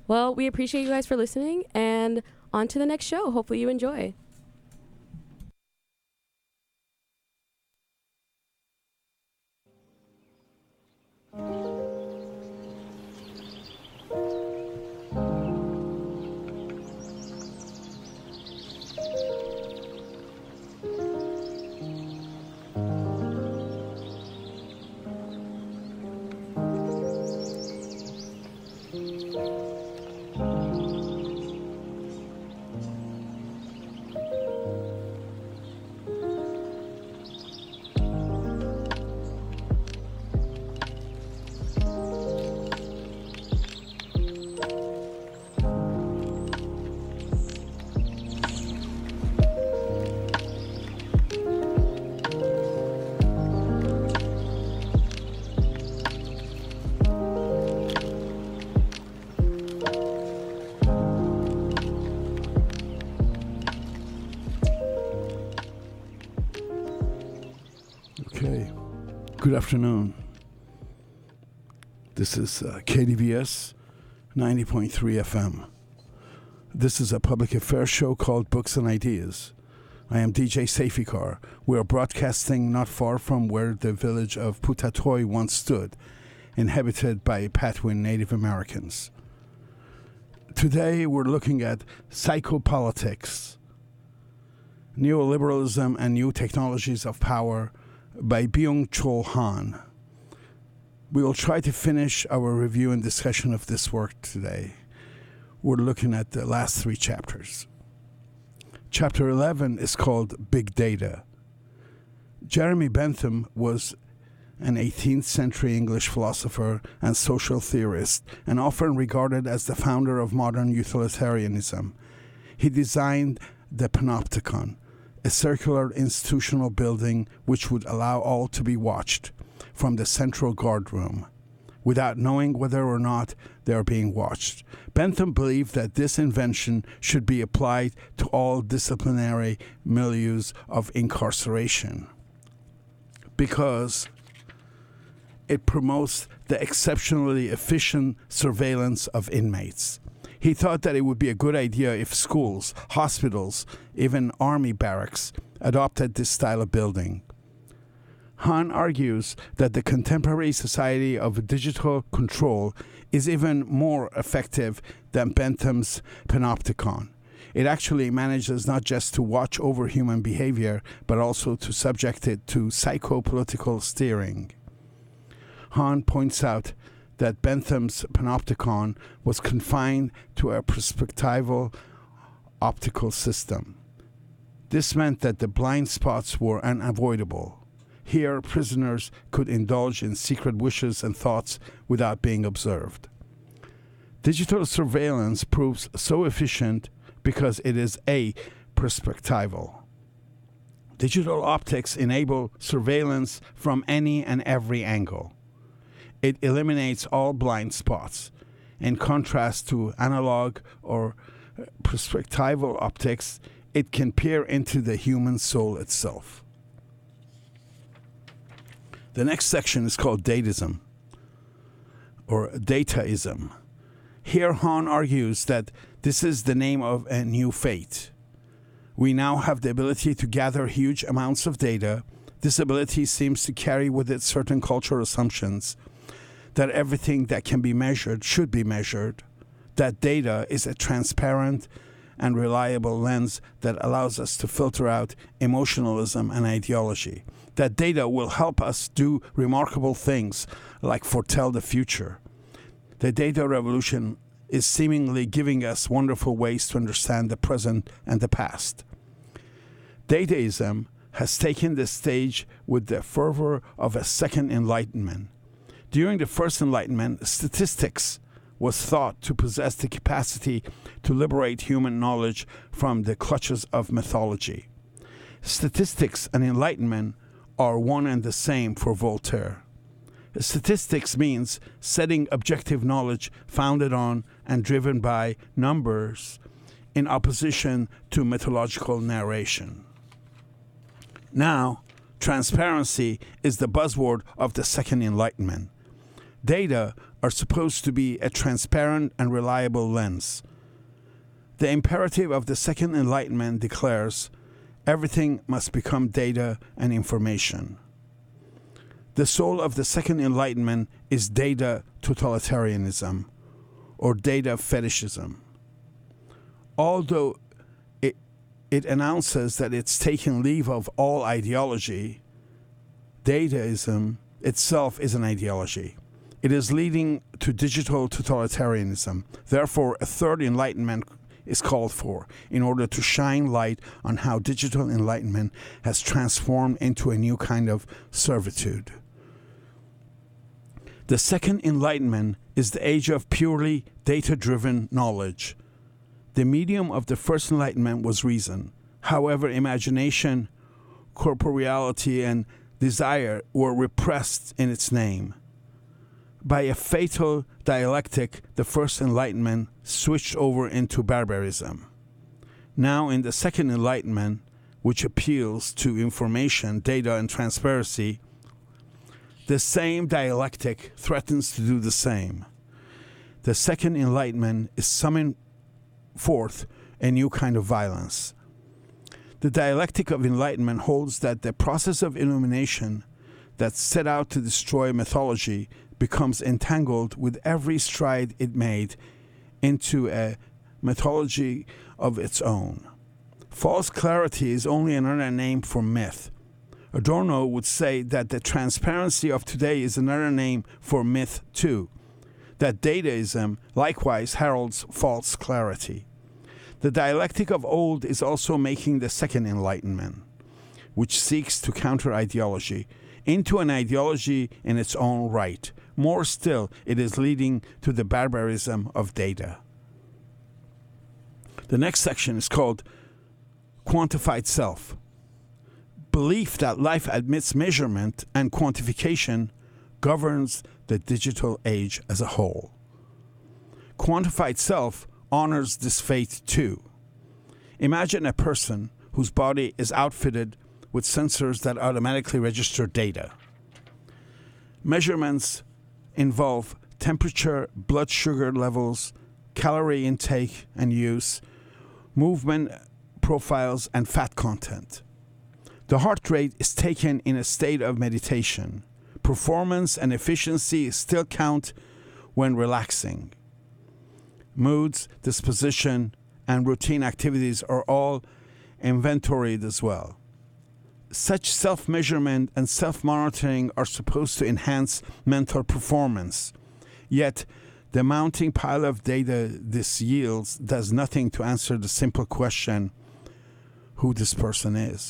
Well, we appreciate you guys for listening, and on to the next show. Hopefully you enjoy. Okay, good afternoon. This is KDVS 90.3 FM. This is a public affairs show called Books and Ideas. I am DJ Seifikar. We are broadcasting not far from where the village of Putatoy once stood, inhabited by Patwin Native Americans. Today we're looking at psychopolitics, neoliberalism and new technologies of power by Byung-Chul Han. We will try to finish our review and discussion of this work today. We're looking at the last 3 chapters. Chapter 11 is called Big Data. Jeremy Bentham was an 18th century English philosopher and social theorist, and often regarded as the founder of modern utilitarianism. He designed the Panopticon, a circular institutional building which would allow all to be watched from the central guard room, without knowing whether or not they are being watched. Bentham believed that this invention should be applied to all disciplinary milieus of incarceration, because it promotes the exceptionally efficient surveillance of inmates. He thought that it would be a good idea if schools, hospitals, even army barracks adopted this style of building. Han argues that the contemporary society of digital control is even more effective than Bentham's Panopticon. It actually manages not just to watch over human behavior, but also to subject it to psychopolitical steering. Han points out that Bentham's Panopticon was confined to a perspectival optical system. This meant that the blind spots were unavoidable. Here, prisoners could indulge in secret wishes and thoughts without being observed. Digital surveillance proves so efficient because it is perspectival. Digital optics enable surveillance from any and every angle. It eliminates all blind spots. In contrast to analog or perspectival optics, it can peer into the human soul itself. The next section is called Dataism, or Dataism. Here Han argues that this is the name of a new fate. We now have the ability to gather huge amounts of data. This ability seems to carry with it certain cultural assumptions that everything that can be measured should be measured, that data is a transparent and reliable lens that allows us to filter out emotionalism and ideology, that data will help us do remarkable things like foretell the future. The data revolution is seemingly giving us wonderful ways to understand the present and the past. Dataism has taken the stage with the fervor of a second enlightenment. During the first enlightenment, statistics was thought to possess the capacity to liberate human knowledge from the clutches of mythology. Statistics and enlightenment are one and the same for Voltaire. Statistics means setting objective knowledge founded on and driven by numbers in opposition to mythological narration. Now, transparency is the buzzword of the Second Enlightenment. Data are supposed to be a transparent and reliable lens. The imperative of the Second Enlightenment declares everything must become data and information. The soul of the Second Enlightenment is data totalitarianism or data fetishism. Although it announces that it's taken leave of all ideology, dataism itself is an ideology. It is leading to digital totalitarianism. Therefore, a third enlightenment is called for in order to shine light on how digital enlightenment has transformed into a new kind of servitude. The Second Enlightenment is the age of purely data-driven knowledge. The medium of the First Enlightenment was reason. However, imagination, corporeality, and desire were repressed in its name. By a fatal dialectic, the First Enlightenment switched over into barbarism. Now, in the Second Enlightenment, which appeals to information, data, and transparency, the same dialectic threatens to do the same. The Second Enlightenment is summoning forth a new kind of violence. The dialectic of enlightenment holds that the process of illumination that set out to destroy mythology becomes entangled with every stride it made into a mythology of its own. False clarity is only another name for myth. Adorno would say that the transparency of today is another name for myth too, that dataism likewise heralds false clarity. The dialectic of old is also making the Second Enlightenment, which seeks to counter ideology, into an ideology in its own right. More still, it is leading to the barbarism of data. The next section is called Quantified Self. Belief that life admits measurement and quantification governs the digital age as a whole. Quantified self honors this faith too. Imagine a person whose body is outfitted with sensors that automatically register data. Measurements involve temperature, blood sugar levels, calorie intake and use, movement profiles, and fat content. The heart rate is taken in a state of meditation. Performance and efficiency still count when relaxing. Moods, disposition, and routine activities are all inventoried as well. Such self-measurement and self-monitoring are supposed to enhance mental performance. Yet, the mounting pile of data this yields does nothing to answer the simple question, who this person is.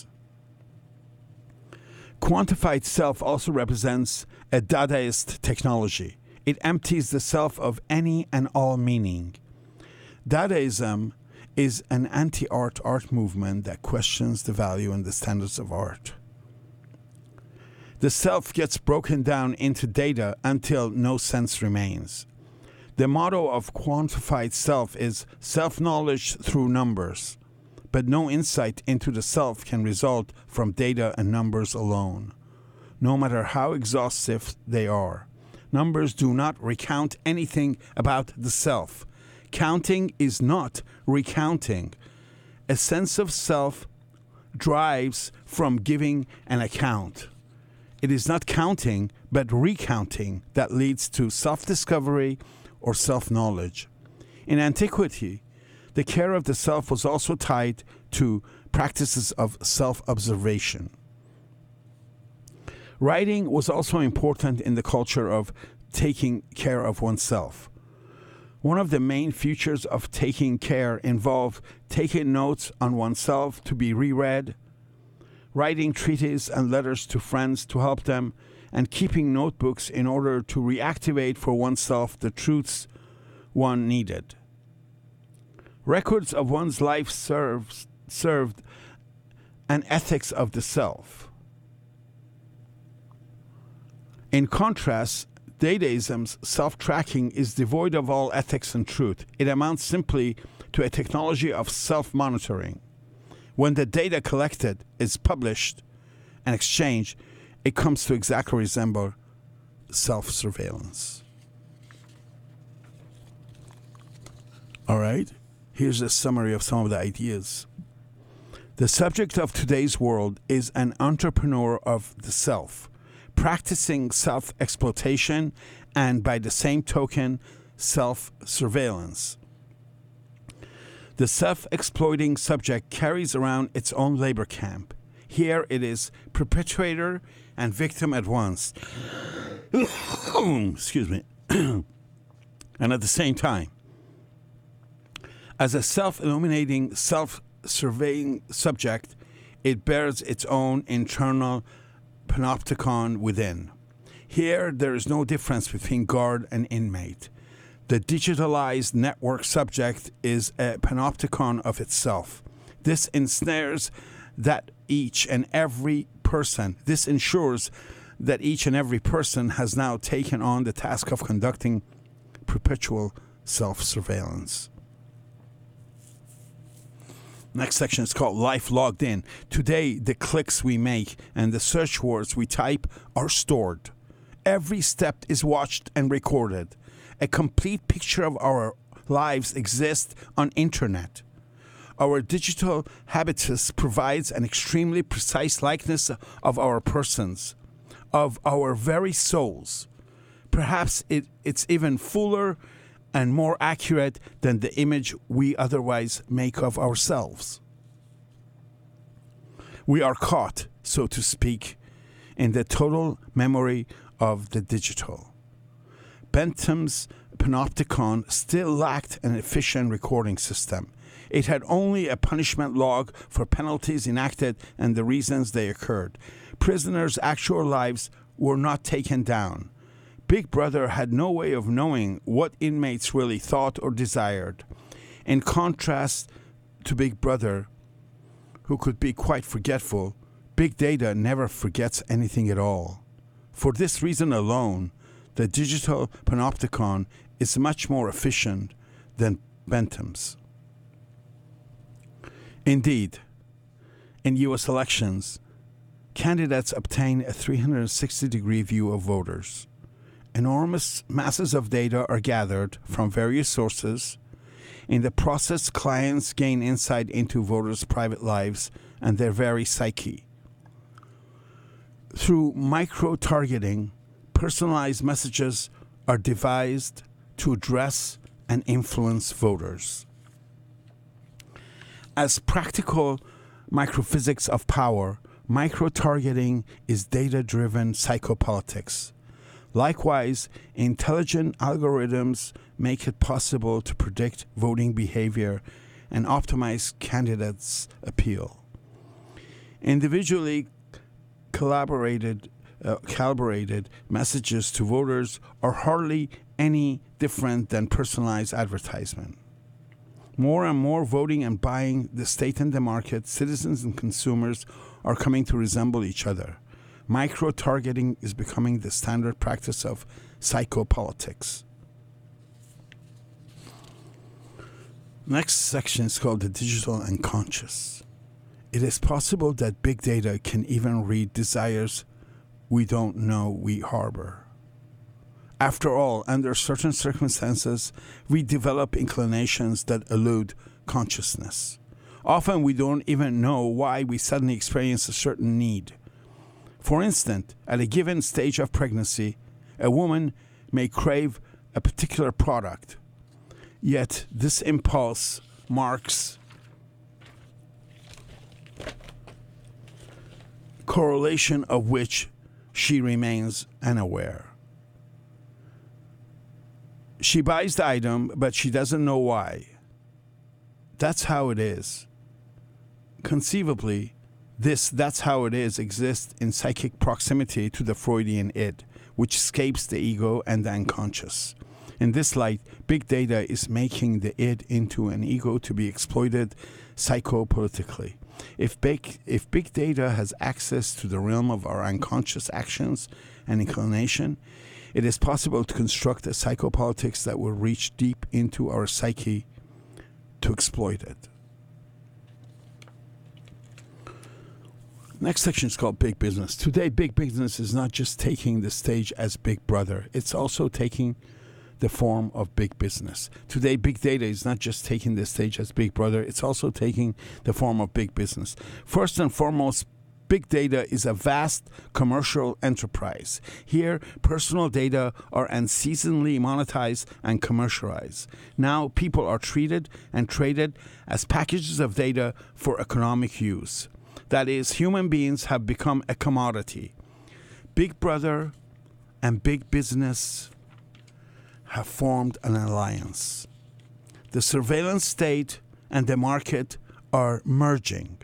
Quantified self also represents a Dadaist technology. It empties the self of any and all meaning. Dadaism is an anti-art art movement that questions the value and the standards of art. The self gets broken down into data until no sense remains. The motto of quantified self is self-knowledge through numbers, but no insight into the self can result from data and numbers alone, no matter how exhaustive they are. Numbers do not recount anything about the self. Counting is not recounting. A sense of self drives from giving an account. It is not counting, but recounting that leads to self-discovery or self-knowledge. In antiquity, the care of the self was also tied to practices of self-observation. Writing was also important in the culture of taking care of oneself. One of the main features of taking care involved taking notes on oneself to be reread, writing treatises and letters to friends to help them, and keeping notebooks in order to reactivate for oneself the truths one needed. Records of one's life served an ethics of the self. In contrast, Dadaism's self-tracking is devoid of all ethics and truth. It amounts simply to a technology of self-monitoring. When the data collected is published and exchanged, it comes to exactly resemble self-surveillance. All right? Here's a summary of some of the ideas. The subject of today's world is an entrepreneur of the self, practicing self-exploitation and, by the same token, self-surveillance. The self-exploiting subject carries around its own labor camp. Here it is perpetrator and victim at once. Excuse me. And at the same time. As a self-illuminating, self-surveying subject, it bears its own internal panopticon within. Here, there is no difference between guard and inmate. The digitalized network subject is a panopticon of itself. This ensures that each and every person has now taken on the task of conducting perpetual self-surveillance. Next section is called Life Logged In. Today, the clicks we make and the search words we type are stored. Every step is watched and recorded. A complete picture of our lives exists on internet. Our digital habitus provides an extremely precise likeness of our persons, of our very souls. Perhaps it's even fuller and more accurate than the image we otherwise make of ourselves. We are caught, so to speak, in the total memory of the digital. Bentham's panopticon still lacked an efficient recording system. It had only a punishment log for penalties enacted and the reasons they occurred. Prisoners' actual lives were not taken down. Big Brother had no way of knowing what inmates really thought or desired. In contrast to Big Brother, who could be quite forgetful, Big Data never forgets anything at all. For this reason alone, the digital panopticon is much more efficient than Bentham's. Indeed, in U.S. elections, candidates obtain a 360-degree view of voters. Enormous masses of data are gathered from various sources. In the process, clients gain insight into voters' private lives and their very psyche. Through micro-targeting, personalized messages are devised to address and influence voters. As practical microphysics of power, micro-targeting is data-driven psychopolitics. Likewise, intelligent algorithms make it possible to predict voting behavior and optimize candidates' appeal. Individually calibrated messages to voters are hardly any different than personalized advertisement. More and more voting and buying the state and the market, citizens and consumers are coming to resemble each other. Micro-targeting is becoming the standard practice of psychopolitics. Next section is called the digital unconscious. It is possible that big data can even read desires we don't know we harbor. After all, under certain circumstances, we develop inclinations that elude consciousness. Often we don't even know why we suddenly experience a certain need. For instance, at a given stage of pregnancy, a woman may crave a particular product, yet this impulse marks correlation of which she remains unaware. She buys the item, but she doesn't know why. That's how it is. Conceivably, that's how it is exists in psychic proximity to the Freudian id, which escapes the ego and the unconscious. In this light, big data is making the id into an ego to be exploited psychopolitically. If big data has access to the realm of our unconscious actions and inclination, it is possible to construct a psychopolitics that will reach deep into our psyche to exploit it. Next section is called Big Business. Today, big business is not just taking the stage as Big Brother. It's also taking the form of big business. Today, big data is not just taking the stage as Big Brother, it's also taking the form of big business. First and foremost, big data is a vast commercial enterprise. Here, personal data are unceasingly monetized and commercialized. Now, people are treated and traded as packages of data for economic use. That is, human beings have become a commodity. Big Brother and big business have formed an alliance. The surveillance state and the market are merging.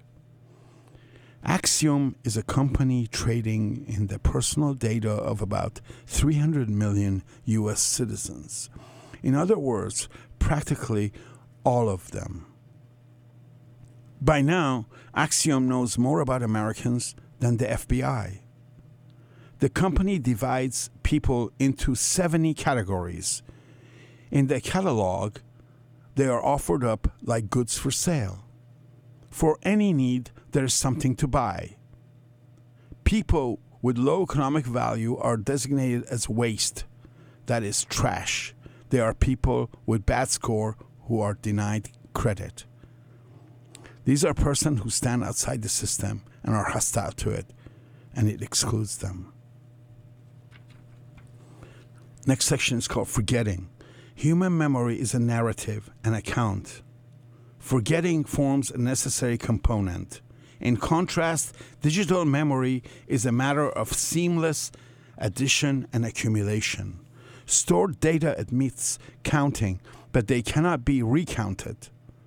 Axiom is a company trading in the personal data of about 300 million U.S. citizens. In other words, practically all of them. By now, Axiom knows more about Americans than the FBI. The company divides people into 70 categories. In the catalog, they are offered up like goods for sale. For any need, there is something to buy. People with low economic value are designated as waste, that is trash. They are people with bad score who are denied credit. These are persons who stand outside the system and are hostile to it, and it excludes them. Next section is called forgetting. Human memory is a narrative, an account. Forgetting forms a necessary component. In contrast, digital memory is a matter of seamless addition and accumulation. Stored data admits counting, but they cannot be recounted.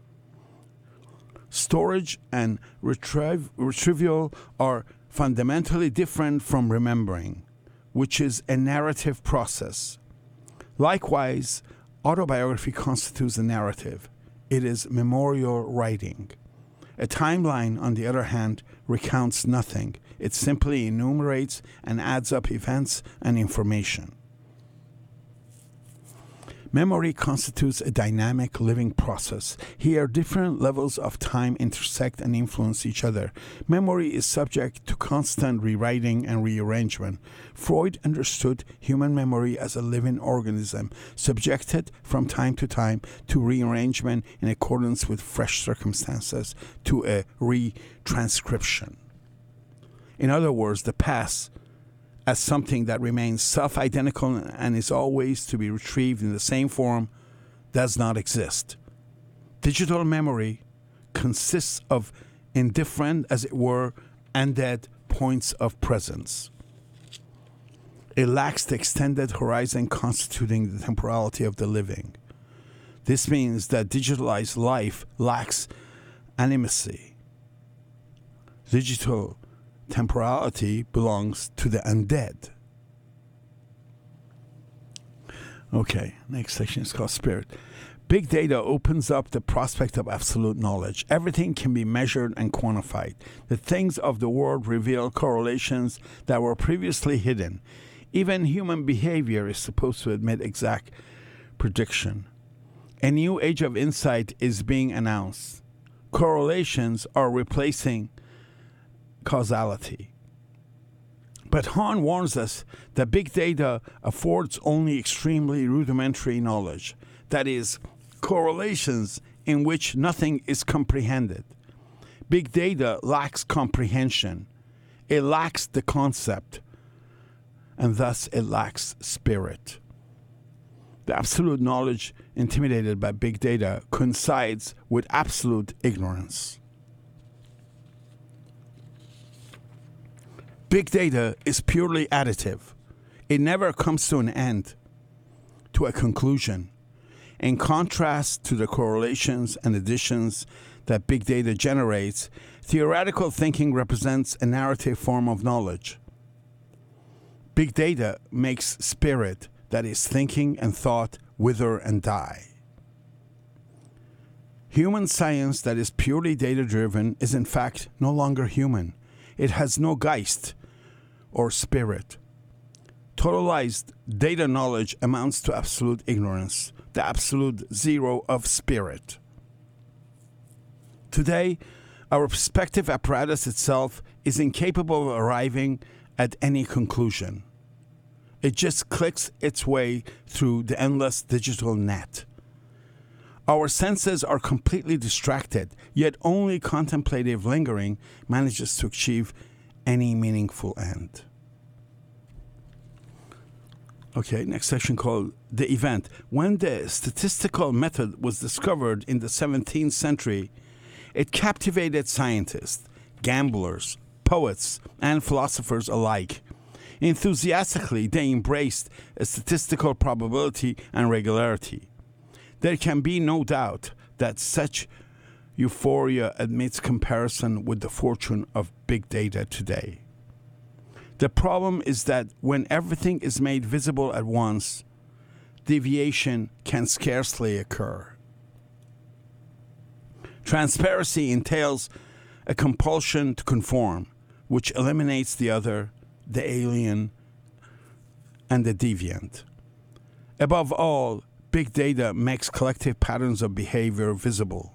Storage and retrieval are fundamentally different from remembering, which is a narrative process. Likewise, autobiography constitutes a narrative. It is memorial writing. A timeline, on the other hand, recounts nothing. It simply enumerates and adds up events and information. Memory constitutes a dynamic living process. Here, different levels of time intersect and influence each other. Memory is subject to constant rewriting and rearrangement. Freud understood human memory as a living organism, subjected from time to time to rearrangement in accordance with fresh circumstances, to a retranscription. In other words, the past, as something that remains self-identical and is always to be retrieved in the same form, does not exist. Digital memory consists of indifferent, as it were, undead points of presence. It lacks the extended horizon constituting the temporality of the living. This means that digitalized life lacks animacy. Digital temporality belongs to the undead. Okay, next section is called spirit. Big data opens up the prospect of absolute knowledge. Everything can be measured and quantified. The things of the world reveal correlations that were previously hidden. Even human behavior is supposed to admit exact prediction. A new age of insight is being announced. Correlations are replacing causality. But Hahn warns us that big data affords only extremely rudimentary knowledge, that is, correlations in which nothing is comprehended. Big data lacks comprehension. It lacks the concept, and thus it lacks spirit. The absolute knowledge intimidated by big data coincides with absolute ignorance. Big data is purely additive. It never comes to an end, to a conclusion. In contrast to the correlations and additions that big data generates, theoretical thinking represents a narrative form of knowledge. Big data makes spirit, that is, thinking and thought, wither and die. Human science that is purely data-driven is in fact no longer human. It has no Geist or spirit. Totalized data knowledge amounts to absolute ignorance, the absolute zero of spirit. Today, our perspective apparatus itself is incapable of arriving at any conclusion. It just clicks its way through the endless digital net. Our senses are completely distracted, yet only contemplative lingering manages to achieve any meaningful end. Okay, next section called The Event. When the statistical method was discovered in the 17th century, it captivated scientists, gamblers, poets, and philosophers alike. Enthusiastically, they embraced a statistical probability and regularity. There can be no doubt that such euphoria admits comparison with the fortune of big data today. The problem is that when everything is made visible at once, deviation can scarcely occur. Transparency entails a compulsion to conform, which eliminates the other, the alien, and the deviant. Above all, big data makes collective patterns of behavior visible.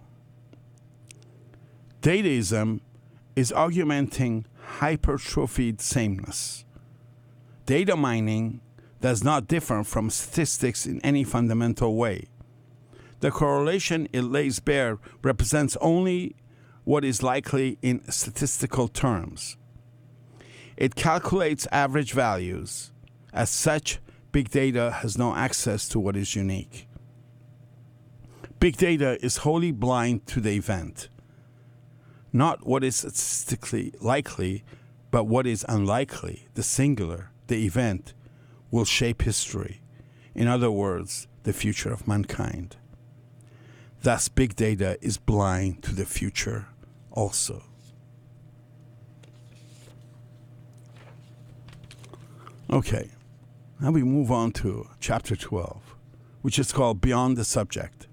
Dataism is augmenting hypertrophied sameness. Data mining does not differ from statistics in any fundamental way. The correlation it lays bare represents only what is likely in statistical terms. It calculates average values. As such, big data has no access to what is unique. Big data is wholly blind to the event. Not what is statistically likely, but what is unlikely, the singular, the event, will shape history. In other words, the future of mankind. Thus, big data is blind to the future also. Okay, now we move on to chapter 12, which is called Beyond the Subject.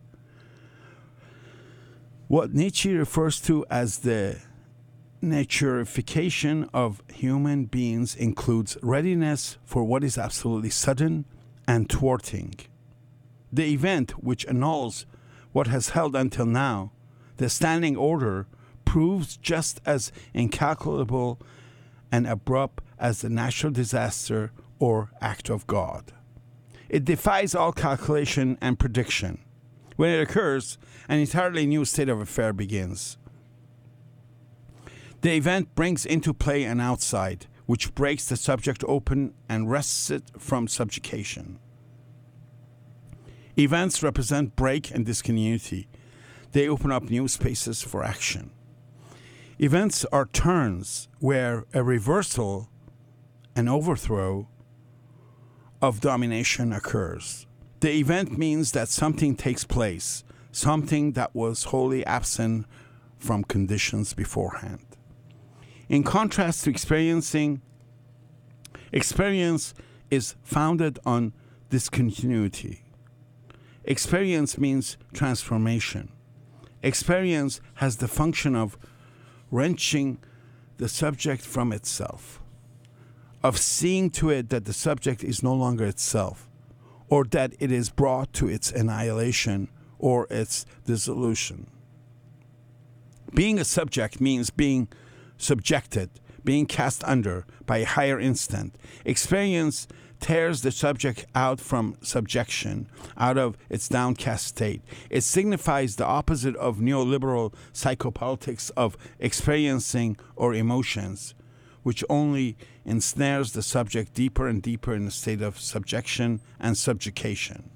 What Nietzsche refers to as the naturification of human beings includes readiness for what is absolutely sudden and thwarting. The event which annuls what has held until now, the standing order, proves just as incalculable and abrupt as the natural disaster or act of God. It defies all calculation and prediction. When it occurs, an entirely new state of affair begins. The event brings into play an outside, which breaks the subject open and wrests it from subjugation. Events represent break and discontinuity. They open up new spaces for action. Events are turns where a reversal, an overthrow of domination occurs. The event means that something takes place, something that was wholly absent from conditions beforehand. In contrast to experiencing, experience is founded on discontinuity. Experience means transformation. Experience has the function of wrenching the subject from itself, of seeing to it that the subject is no longer itself, or that it is brought to its annihilation or its dissolution. Being a subject means being subjected, being cast under by a higher instant. Experience tears the subject out from subjection, out of its downcast state. It signifies the opposite of neoliberal psychopolitics of experiencing or emotions, which only ensnares the subject deeper and deeper in a state of subjection and subjugation.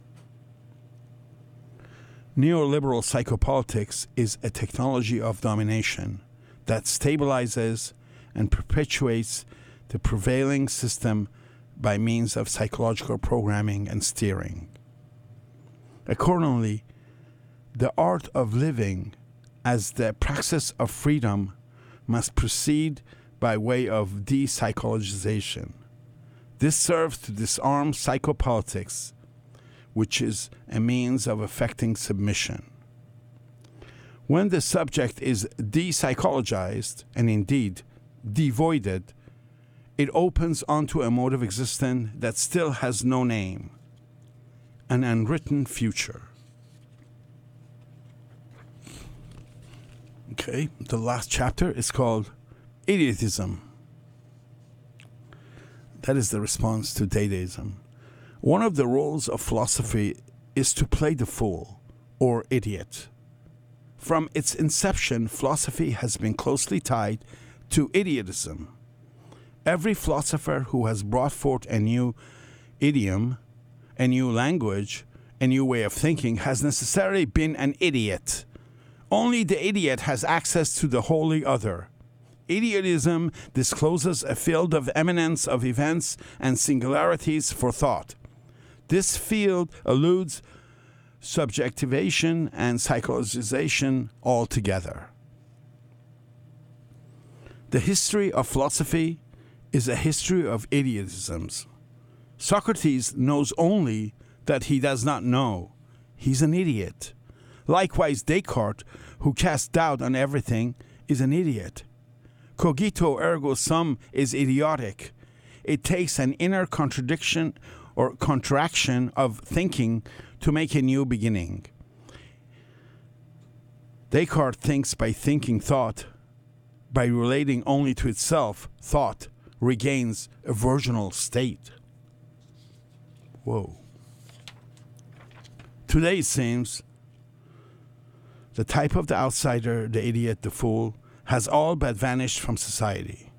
Neoliberal psychopolitics is a technology of domination that stabilizes and perpetuates the prevailing system by means of psychological programming and steering. Accordingly, the art of living as the praxis of freedom must proceed by way of de-psychologization. This serves to disarm psychopolitics, which is a means of effecting submission. When the subject is de-psychologized, and indeed devoided, it opens onto a mode of existence that still has no name, an unwritten future. Okay, the last chapter is called Idiotism. That is the response to Dadaism. One of the roles of philosophy is to play the fool or idiot. From its inception, philosophy has been closely tied to idiotism. Every philosopher who has brought forth a new idiom, a new language, a new way of thinking has necessarily been an idiot. Only the idiot has access to the wholly other. Idiotism discloses a field of eminence of events and singularities for thought. This field eludes subjectivation and psychologization altogether. The history of philosophy is a history of idiotisms. Socrates knows only that he does not know. He's an idiot. Likewise, Descartes, who casts doubt on everything, is an idiot. Cogito ergo sum is idiotic. It takes an inner contradiction or contraction of thinking to make a new beginning. Descartes thinks by thinking thought. By relating only to itself, thought regains a virginal state. Whoa. Today it seems the type of the outsider, the idiot, the fool, has all but vanished from society.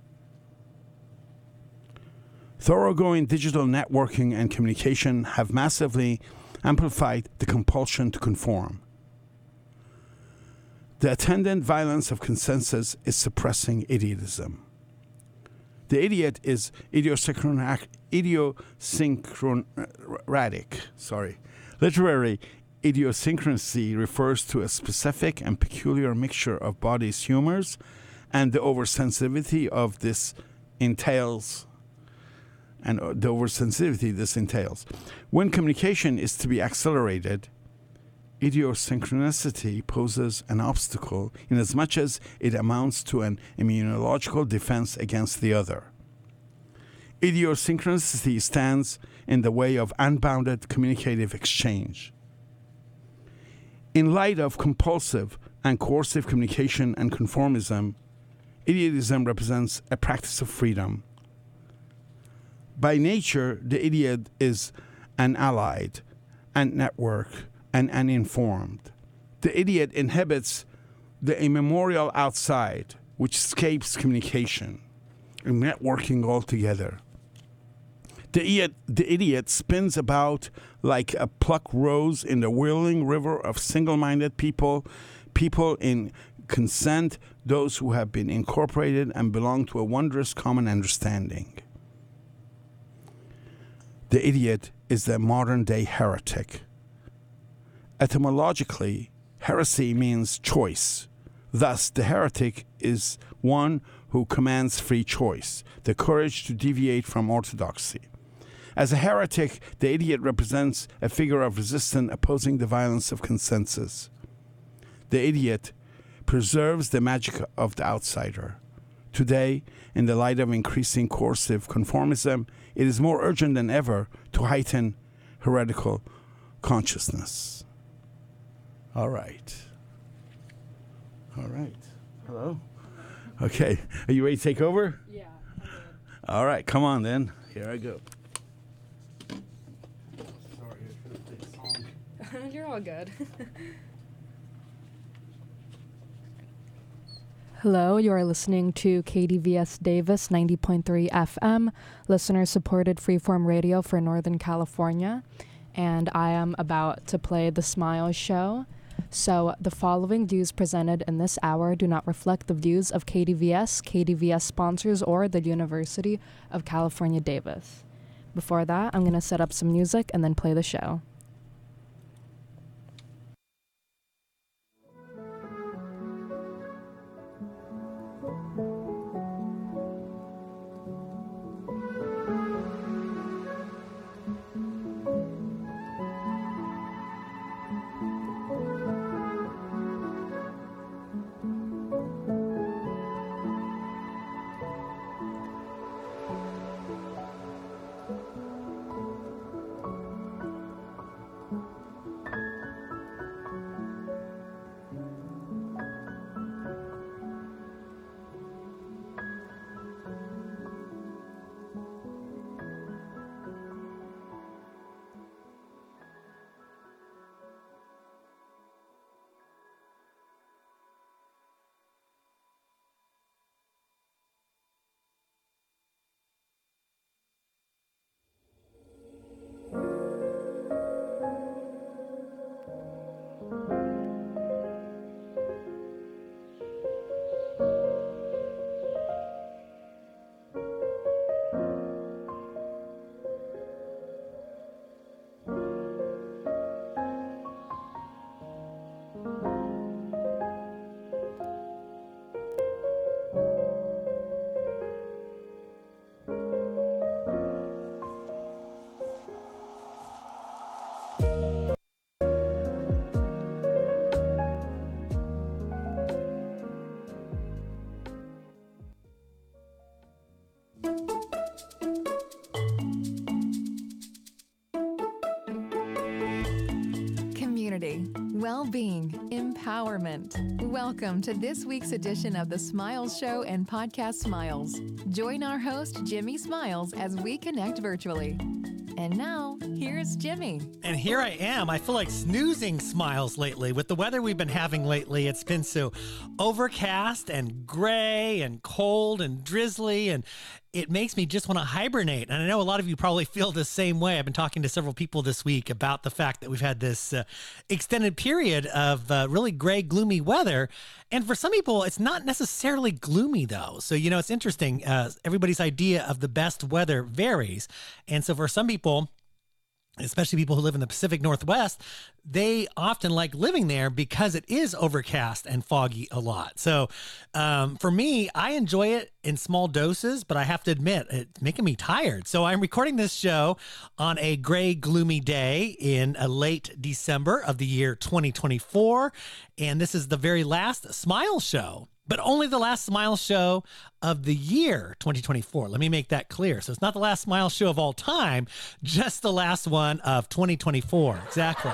Thoroughgoing digital networking and communication have massively amplified the compulsion to conform. The attendant violence of consensus is suppressing idiotism. The idiot is idiosyncratic. Literary idiosyncrasy refers to a specific and peculiar mixture of body's humors, and the oversensitivity of this entails. When communication is to be accelerated, idiosynchronicity poses an obstacle inasmuch as it amounts to an immunological defense against the other. Idiosynchronicity stands in the way of unbounded communicative exchange. In light of compulsive and coercive communication and conformism, idiotism represents a practice of freedom. By nature, the idiot is an allied, and network, and uninformed. The idiot inhabits the immemorial outside, which escapes communication and networking altogether. The idiot spins about like a plucked rose in the whirling river of single-minded people in consent, those who have been incorporated and belong to a wondrous common understanding. The idiot is the modern-day heretic. Etymologically, heresy means choice. Thus, the heretic is one who commands free choice, the courage to deviate from orthodoxy. As a heretic, the idiot represents a figure of resistance opposing the violence of consensus. The idiot preserves the magic of the outsider. Today, in the light of increasing coercive conformism, it is more urgent than ever to heighten heretical consciousness. All right. Hello? Okay. Are you ready to take over? Yeah. All right. Come on, then. Here I go. You're all good. Hello, you are listening to KDVS Davis 90.3 FM, listener-supported freeform radio for Northern California, and I am about to play The Smile Show. So the following views presented in this hour do not reflect the views of KDVS, KDVS sponsors, or the University of California, Davis. Before that, I'm going to set up some music and then play the show. well-being, empowerment. Welcome to this week's edition of the Smiles Show and Podcast Smiles. Join our host, Jimmy Smiles, as we connect virtually. And now, here's Jimmy. And here I am. I feel like snoozing Smiles lately. With the weather we've been having lately, it's been so overcast and gray and cold and drizzly, and it makes me just want to hibernate. And I know a lot of you probably feel the same way. I've been talking to several people this week about the fact that we've had this extended period of really gray, gloomy weather. And for some people, it's not necessarily gloomy, though. So, you know, it's interesting. Everybody's idea of the best weather varies. And so for some people, especially people who live in the Pacific Northwest, they often like living there because it is overcast and foggy a lot. So for me, I enjoy it in small doses, but I have to admit, it's making me tired. So I'm recording this show on a gray, gloomy day in a late December of the year 2024. And this is the very last Smile Show, but only the last Smile Show of the year 2024. Let me make that clear. So it's not the last Smile Show of all time, just the last one of 2024. Exactly.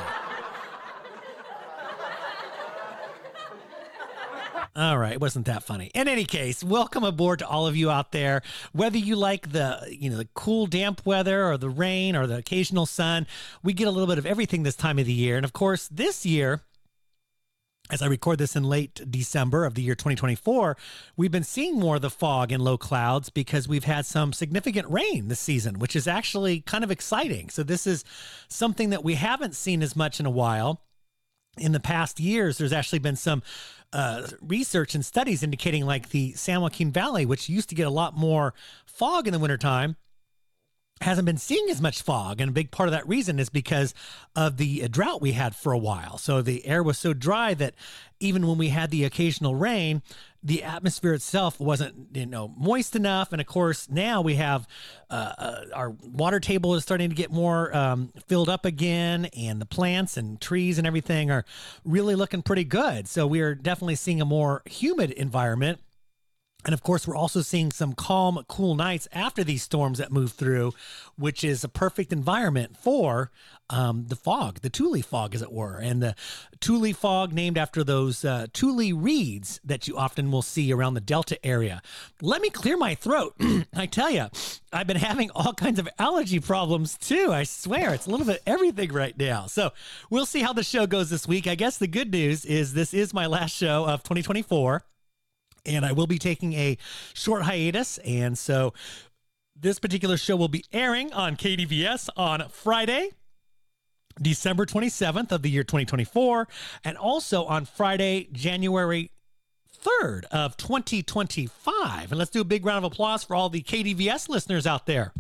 All right, it wasn't that funny. In any case, welcome aboard to all of you out there. Whether you like the cool, damp weather or the rain or the occasional sun, we get a little bit of everything this time of the year. And of course, this year, as I record this in late December of the year 2024, we've been seeing more of the fog and low clouds because we've had some significant rain this season, which is actually kind of exciting. So this is something that we haven't seen as much in a while. In the past years, there's actually been some research and studies indicating like the San Joaquin Valley, which used to get a lot more fog in the wintertime, hasn't been seeing as much fog. And a big part of that reason is because of the drought we had for a while. So the air was so dry that even when we had the occasional rain, the atmosphere itself wasn't, moist enough. And of course, now we have our water table is starting to get more filled up again, and the plants and trees and everything are really looking pretty good. So we are definitely seeing a more humid environment. And of course, we're also seeing some calm, cool nights after these storms that move through, which is a perfect environment for the fog, the Tule fog, as it were. And the Tule fog, named after those Tule reeds that you often will see around the Delta area. Let me clear my throat. I tell you, I've been having all kinds of allergy problems too. I swear, it's a little bit everything right now. So we'll see how the show goes this week. I guess the good news is this is my last show of 2024. And I will be taking a short hiatus. And so this particular show will be airing on KDVS on Friday, December 27th of the year 2024. And also on Friday, January 3rd of 2025. And let's do a big round of applause for all the KDVS listeners out there.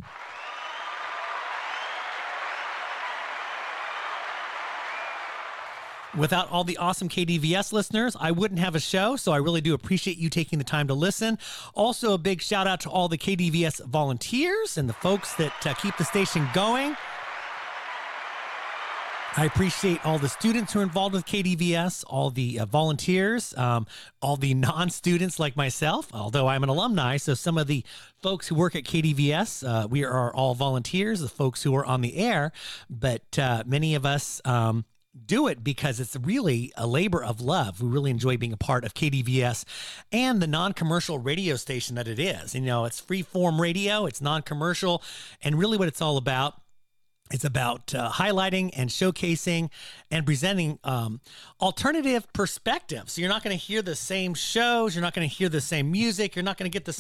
Without all the awesome KDVS listeners, I wouldn't have a show, so I really do appreciate you taking the time to listen. Also, a big shout out to all the KDVS volunteers and the folks that keep the station going. I appreciate all the students who are involved with KDVS, all the volunteers, all the non-students like myself, although I'm an alumni. So some of the folks who work at KDVS, we are all volunteers, the folks who are on the air, but many of us do it because it's really a labor of love. We really enjoy being a part of KDVS and the non-commercial radio station that it is. It's free-form radio, it's non-commercial, and really what it's all about, it's about highlighting and showcasing and presenting alternative perspectives. So you're not going to hear the same shows. You're not going to hear the same music. You're not going to get the